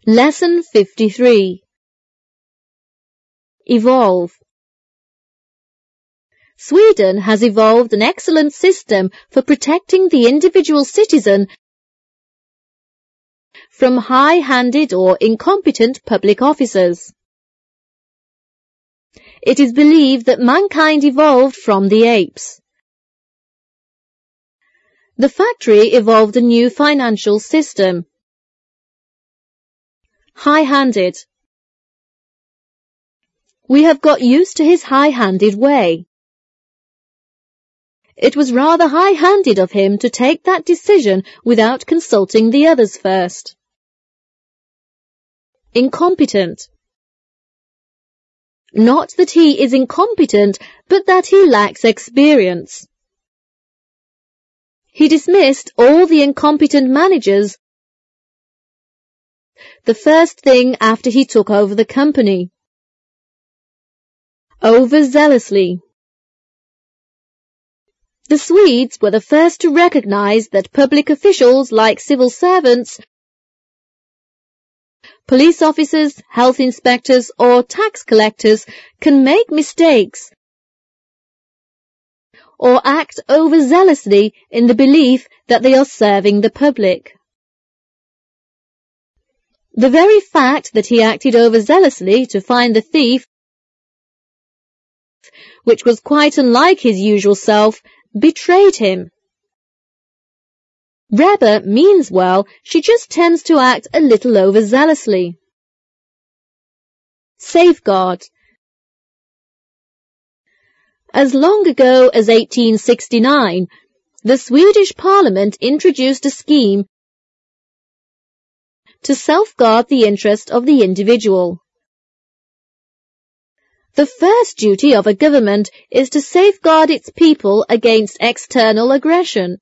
Lesson 53. Evolve. Sweden has evolved an excellent system for protecting the individual citizen from high-handed or incompetent public officers. It is believed that mankind evolved from the apes. The factory evolved a new financial system. High-handed. We have got used to his high-handed way. It was rather high-handed of him to take that decision without consulting the others first. Incompetent. Not that he is incompetent, but that he lacks experience. He dismissed all the incompetent managers the first thing after he took over the company. Overzealously. The Swedes were the first to recognize that public officials like civil servants, police officers, health inspectors, or tax collectors can make mistakes or act overzealously in the belief that they are serving the public. The very fact that he acted overzealously to find the thief, which was quite unlike his usual self, betrayed him. Rebbe means well, she just tends to act a little overzealously. Safeguard. As long ago as 1869, the Swedish Parliament introduced a scheme to safeguard the interest of the individual. The first duty of a government is to safeguard its people against external aggression.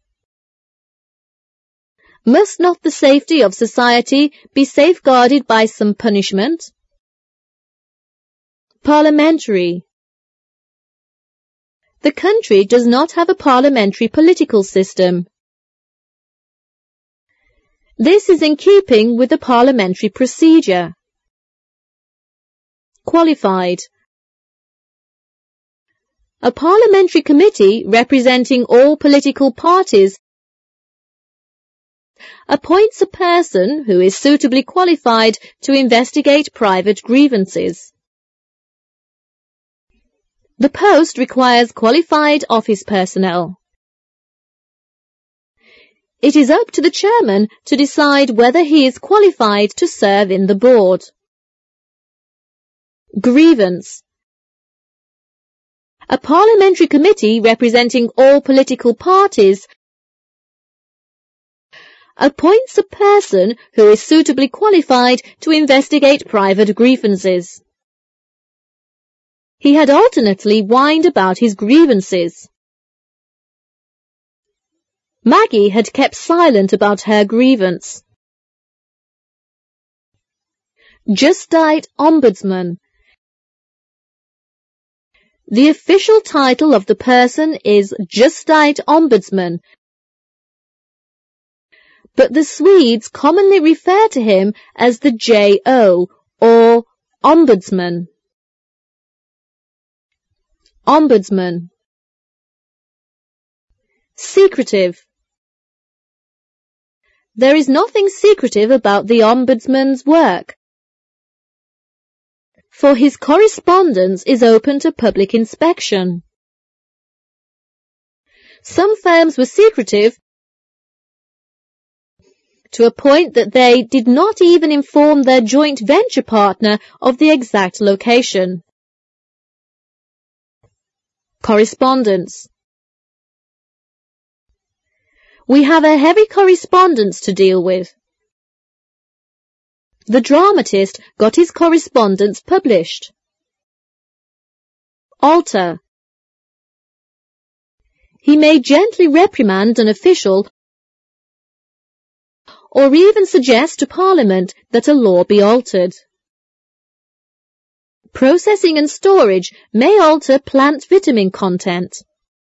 Must not the safety of society be safeguarded by some punishment? Parliamentary. The country does not have a parliamentary political system. This is in keeping with the parliamentary procedure. Qualified. A parliamentary committee representing all political parties appoints a person who is suitably qualified to investigate private grievances. The post requires qualified office personnel. It is up to the chairman to decide whether he is qualified to serve in the board. Grievance. A parliamentary committee representing all political parties appoints a person who is suitably qualified to investigate private grievances. He had alternately whined about his grievances. Maggie had kept silent about her grievance. Justite Ombudsman. The official title of the person is Justite Ombudsman, but the Swedes commonly refer to him as the J.O. or Ombudsman. Ombudsman. Secretive. There is nothing secretive about the Ombudsman's work, for his correspondence is open to public inspection. Some firms were secretive to a point that they did not even inform their joint venture partner of the exact location. Correspondence. We have a heavy correspondence to deal with. The dramatist got his correspondence published. Alter. He may gently reprimand an official or even suggest to Parliament that a law be altered. Processing and storage may alter plant vitamin content.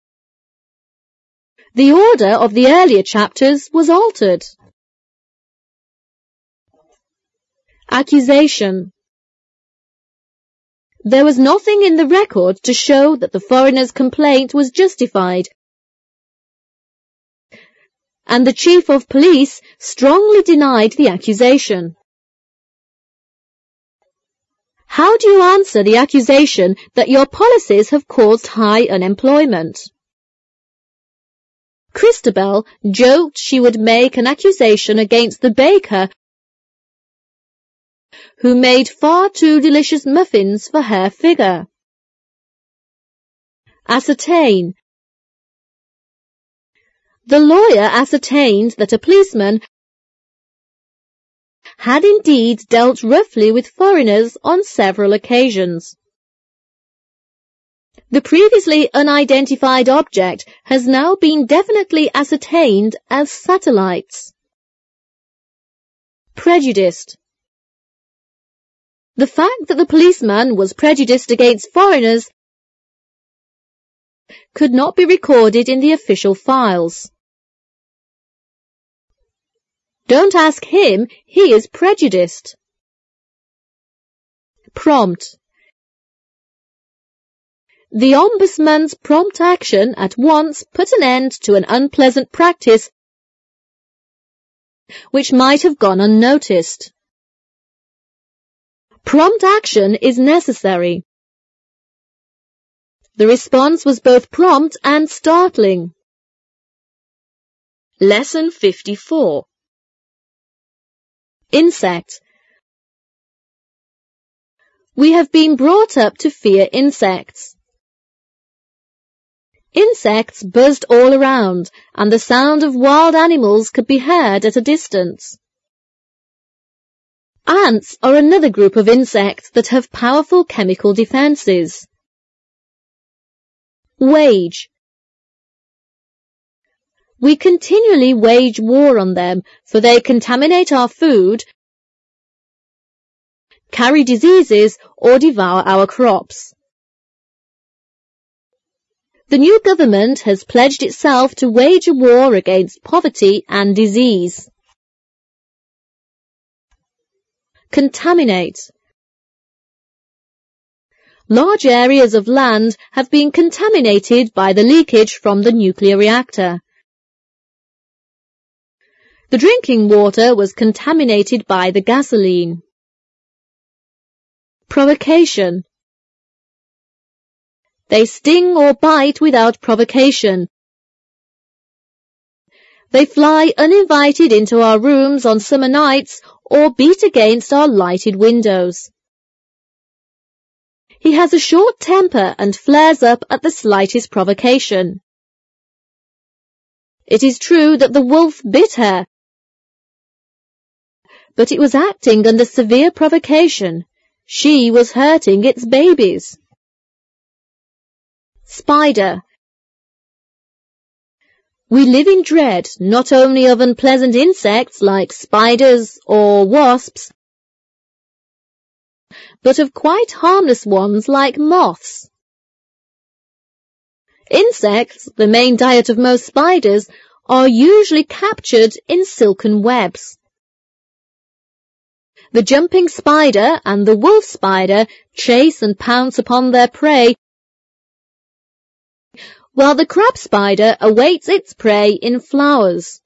The order of the earlier chapters was altered. Accusation. There was nothing in the record to show that the foreigner's complaint was justified, and the chief of police strongly denied the accusation. How do you answer the accusation that your policies have caused high unemployment? Christabel joked she would make an accusation against the baker who made far too delicious muffins for her figure. Ascertain. The lawyer ascertained that a policeman had indeed dealt roughly with foreigners on several occasions. The previously unidentified object has now been definitely ascertained as satellites. Prejudiced. The fact that the policeman was prejudiced against foreigners could not be recorded in the official files. Don't ask him, he is prejudiced. Prompt. The Ombudsman's prompt action at once put an end to an unpleasant practice which might have gone unnoticed. Prompt action is necessary. The response was both prompt and startling. Lesson 54. Insect. We have been brought up to fear insects. Insects buzzed all around, and the sound of wild animals could be heard at a distance. Ants are another group of insects that have powerful chemical defenses. Wage. We continually wage war on them, for they contaminate our food, carry diseases, or devour our crops. The new government has pledged itself to wage a war against poverty and disease. Contaminate. Large areas of land have been contaminated by the leakage from the nuclear reactor. The drinking water was contaminated by the gasoline. Provocation. They sting or bite without provocation. They fly uninvited into our rooms on summer nights or beat against our lighted windows. He has a short temper and flares up at the slightest provocation. It is true that the wolf bit her, but it was acting under severe provocation. She was hurting its babies. Spider. We live in dread not only of unpleasant insects like spiders or wasps, but of quite harmless ones like moths. Insects, the main diet of most spiders, are usually captured in silken webs. The jumping spider and the wolf spider chase and pounce upon their prey, while the crab spider awaits its prey in flowers.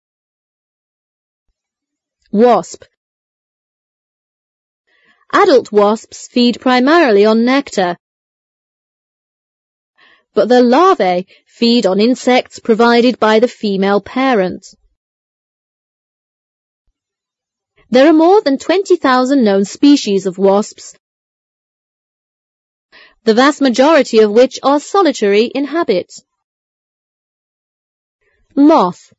Wasp. Adult wasps feed primarily on nectar, but their larvae feed on insects provided by the female parent. There are more than 20,000 known species of wasps, the vast majority of which are solitary in habit. Moth.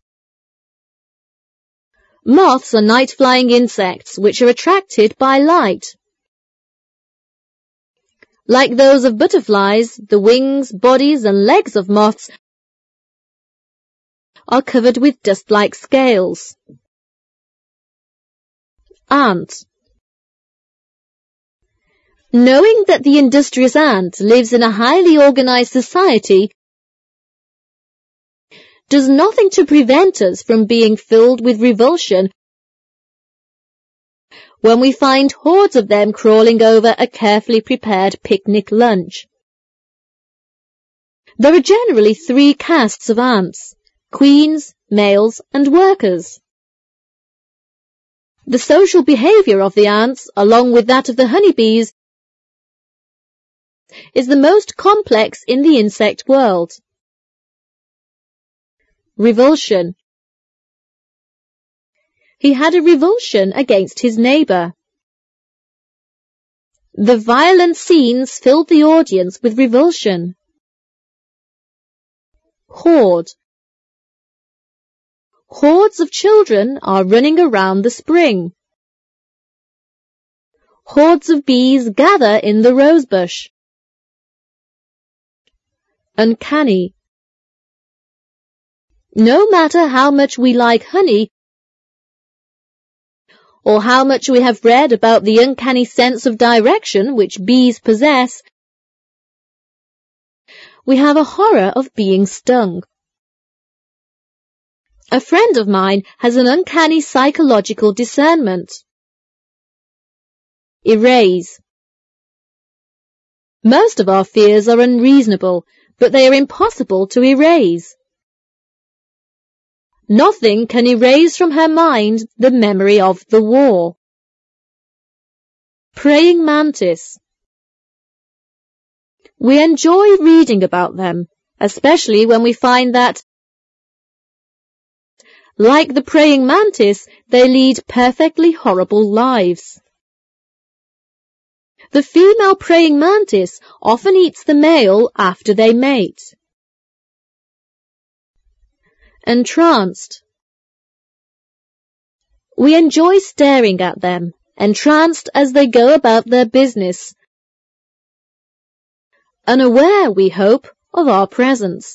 Moths are night-flying insects which are attracted by light. Like those of butterflies, the wings, bodies, and legs of moths are covered with dust-like scales. Ant. Knowing that the industrious ant lives in a highly organized society does nothing to prevent us from being filled with revulsion when we find hordes of them crawling over a carefully prepared picnic lunch. There are generally 3 castes of ants: queens, males, and workers. The social behavior of the ants, along with that of the honeybees, is the most complex in the insect world. Revulsion. He had a revulsion against his neighbour. The violent scenes filled the audience with revulsion. Horde. Hordes of children are running around the spring. Hordes of bees gather in the rosebush. Uncanny. No matter how much we like honey, or how much we have read about the uncanny sense of direction which bees possess, we have a horror of being stung. A friend of mine has an uncanny psychological discernment. Erase. Most of our fears are unreasonable, but they are impossible to erase. Nothing can erase from her mind the memory of the war. Praying mantis. We enjoy reading about them, especially when we find that, like the praying mantis, they lead perfectly horrible lives. The female praying mantis often eats the male after they mate. Entranced. We enjoy staring at them, entranced as they go about their business, unaware, we hope, of our presence.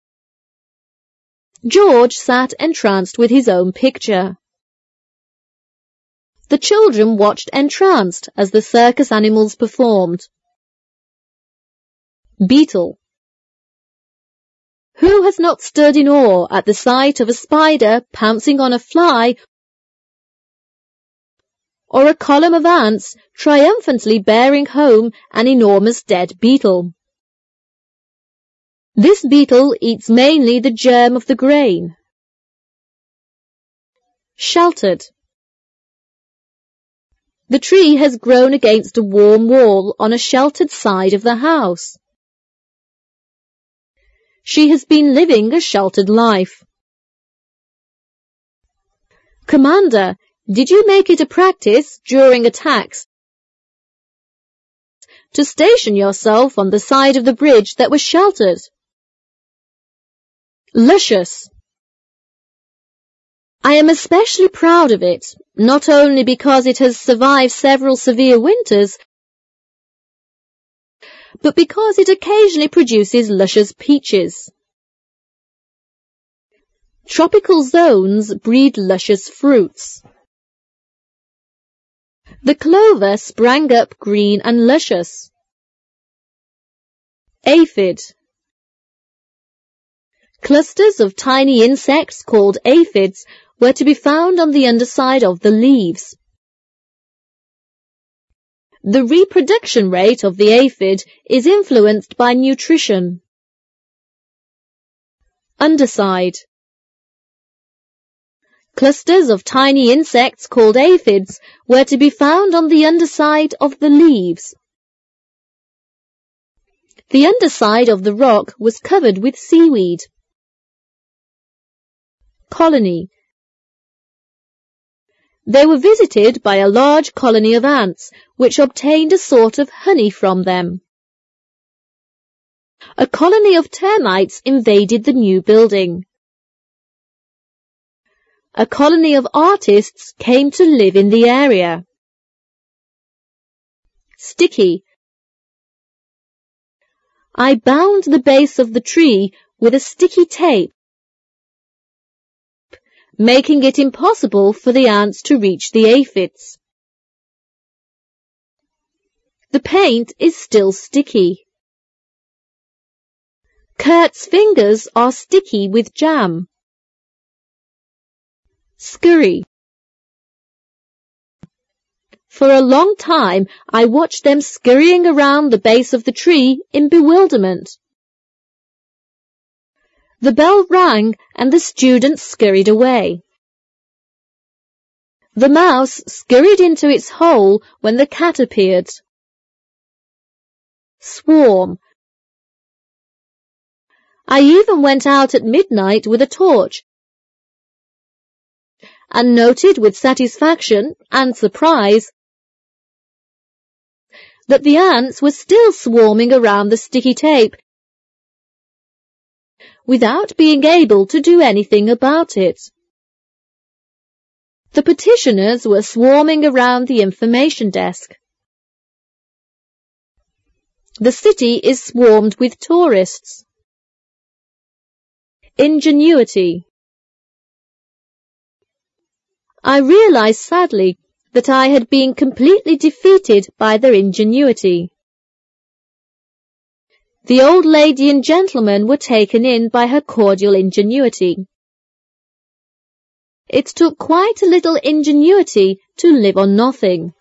George sat entranced with his own picture. The children watched entranced as the circus animals performed. Beetle. Who has not stood in awe at the sight of a spider pouncing on a fly, or a column of ants triumphantly bearing home an enormous dead beetle? This beetle eats mainly the germ of the grain. Sheltered. The tree has grown against a warm wall on a sheltered side of the house. She has been living a sheltered life. Commander, did you make it a practice during attacks to station yourself on the side of the bridge that was sheltered? Luscious. I am especially proud of it, not only because it has survived several severe winters, but because it occasionally produces luscious peaches. Tropical zones breed luscious fruits. The clover sprang up green and luscious. Aphid. Clusters of tiny insects called aphids were to be found on the underside of the leaves. The reproduction rate of the aphid is influenced by nutrition. Underside. Clusters of tiny insects called aphids were to be found on the underside of the leaves. The underside of the rock was covered with seaweed. Colony. They were visited by a large colony of ants, which obtained a sort of honey from them. A colony of termites invaded the new building. A colony of artists came to live in the area. Sticky. I bound the base of the tree with a sticky tape, making it impossible for the ants to reach the aphids. The paint is still sticky. Kurt's fingers are sticky with jam. Scurry. For a long time, I watched them scurrying around the base of the tree in bewilderment. The bell rang and the students scurried away. The mouse scurried into its hole when the cat appeared. Swarm. I even went out at midnight with a torch and noted with satisfaction and surprise that the ants were still swarming around the sticky tape without being able to do anything about it. The petitioners were swarming around the information desk. The city is swarmed with tourists. Ingenuity. I realized sadly that I had been completely defeated by their ingenuity. The old lady and gentleman were taken in by her cordial ingenuity. It took quite a little ingenuity to live on nothing.